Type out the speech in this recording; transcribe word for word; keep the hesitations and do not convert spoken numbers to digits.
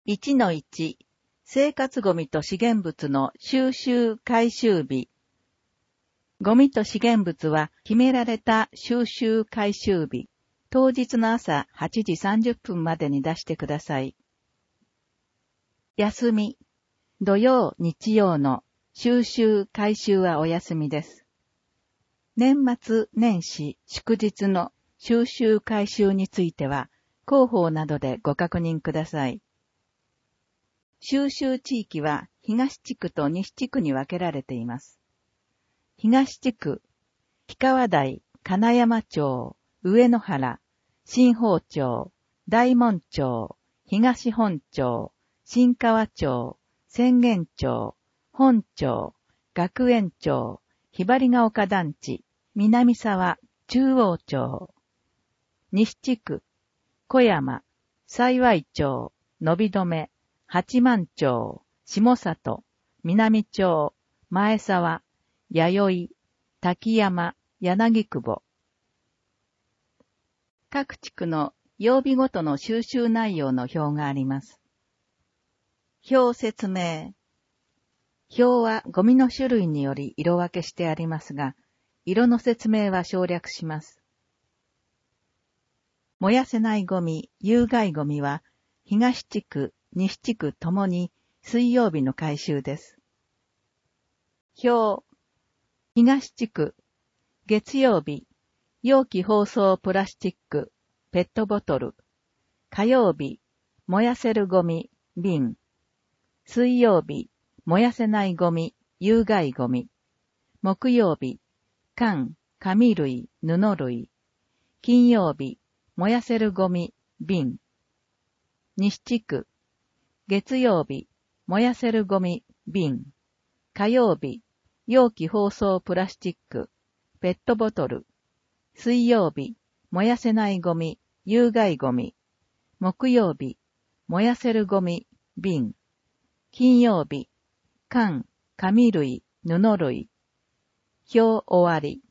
いちのいち 生活ゴミと資源物の収集回収日。ゴミと資源物は決められた収集回収日、当日の朝はちじさんじゅっぷんまでに出してください。休み。土曜、日曜の収集回収はお休みです。年末年始祝日の収集回収については、広報などでご確認ください。収集地域は東地区と西地区に分けられています。東地区、氷川台、金山町、上野原、新宝町、大門町、東本町、新川町、浅間町、本町、学園町、ひばりが丘団地、南沢、中央町。西地区、小山、幸町、伸留、八幡町、下里、南町、前沢、弥生、滝山、柳久保。各地区の曜日ごとの収集内容の表があります。表説明。表はゴミの種類により色分けしてありますが、色の説明は省略します。燃やせないゴミ、有害ゴミは、東地区、西地区ともに水曜日の回収です。表。東地区。月曜日。容器包装プラスチック、ペットボトル。火曜日。燃やせるゴミ、瓶。水曜日。燃やせないゴミ、有害ゴミ。木曜日。缶、紙類、布類。金曜日。燃やせるゴミ、瓶。西地区。月曜日、燃やせるゴミ、瓶。火曜日、容器包装プラスチック、ペットボトル。水曜日、燃やせないゴミ、有害ゴミ。木曜日、燃やせるゴミ、瓶。金曜日、缶、紙類、布類。表終わり。